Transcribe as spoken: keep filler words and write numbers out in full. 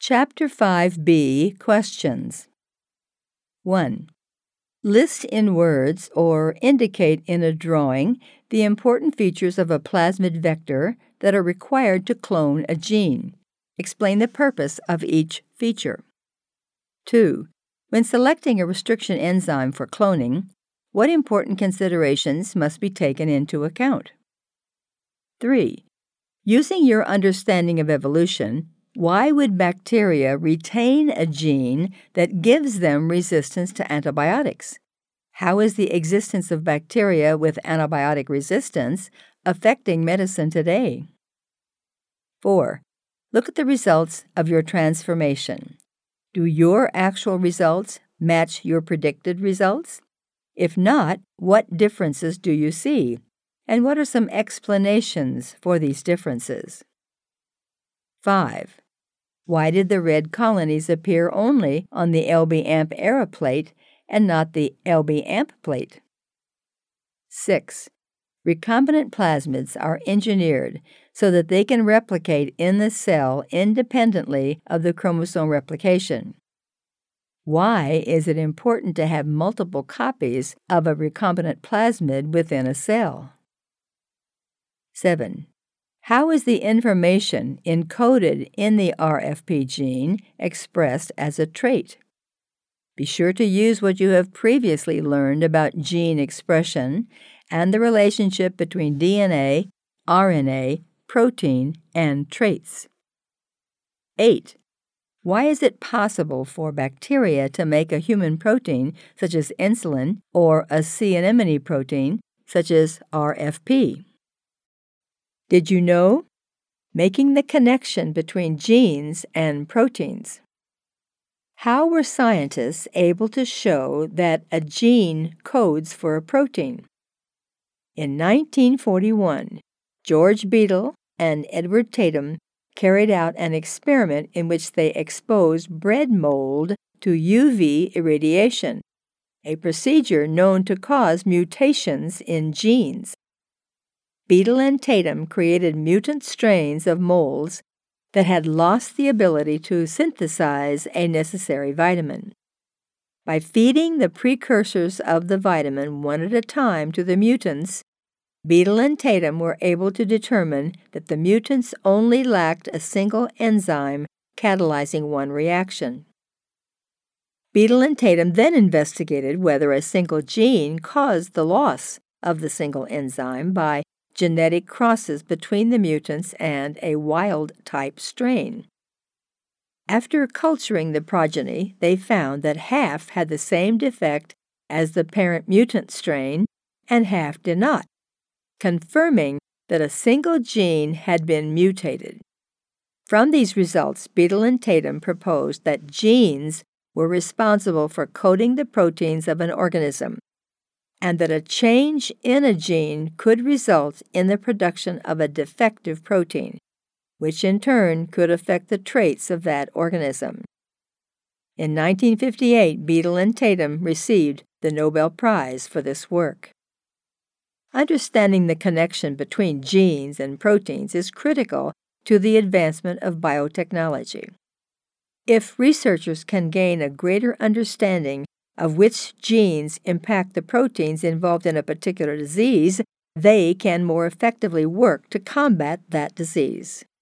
Chapter five B Questions. one. List in words or indicate in a drawing the important features of a plasmid vector that are required to clone a gene. Explain the purpose of each feature. two. When selecting a restriction enzyme for cloning, what important considerations must be taken into account? three. Using your understanding of evolution, why would bacteria retain a gene that gives them resistance to antibiotics? How is the existence of bacteria with antibiotic resistance affecting medicine today? four. Look at the results of your transformation. Do your actual results match your predicted results? If not, what differences do you see? And what are some explanations for these differences? five. Why did the red colonies appear only on the L B A M P era plate and not the L B A M P plate? six. Recombinant plasmids are engineered so that they can replicate in the cell independently of the chromosome replication. Why is it important to have multiple copies of a recombinant plasmid within a cell? seven. How is the information encoded in the R F P gene expressed as a trait? Be sure to use what you have previously learned about gene expression and the relationship between D N A, R N A, protein, and traits. eight. Why is it possible for bacteria to make a human protein, such as insulin, or a sea anemone protein, such as R F P? Did you know? Making the connection between genes and proteins. How were scientists able to show that a gene codes for a protein? In nineteen forty-one, George Beadle and Edward Tatum carried out an experiment in which they exposed bread mold to U V irradiation, a procedure known to cause mutations in genes. Beadle and Tatum created mutant strains of molds that had lost the ability to synthesize a necessary vitamin. By feeding the precursors of the vitamin one at a time to the mutants, Beadle and Tatum were able to determine that the mutants only lacked a single enzyme catalyzing one reaction. Beadle and Tatum then investigated whether a single gene caused the loss of the single enzyme by genetic crosses between the mutants and a wild-type strain. After culturing the progeny, they found that half had the same defect as the parent mutant strain and half did not, confirming that a single gene had been mutated. From these results, Beadle and Tatum proposed that genes were responsible for coding the proteins of an organism, and that a change in a gene could result in the production of a defective protein, which in turn could affect the traits of that organism. In nineteen fifty-eight, Beadle and Tatum received the Nobel Prize for this work. Understanding the connection between genes and proteins is critical to the advancement of biotechnology. If researchers can gain a greater understanding of which genes impact the proteins involved in a particular disease, they can more effectively work to combat that disease.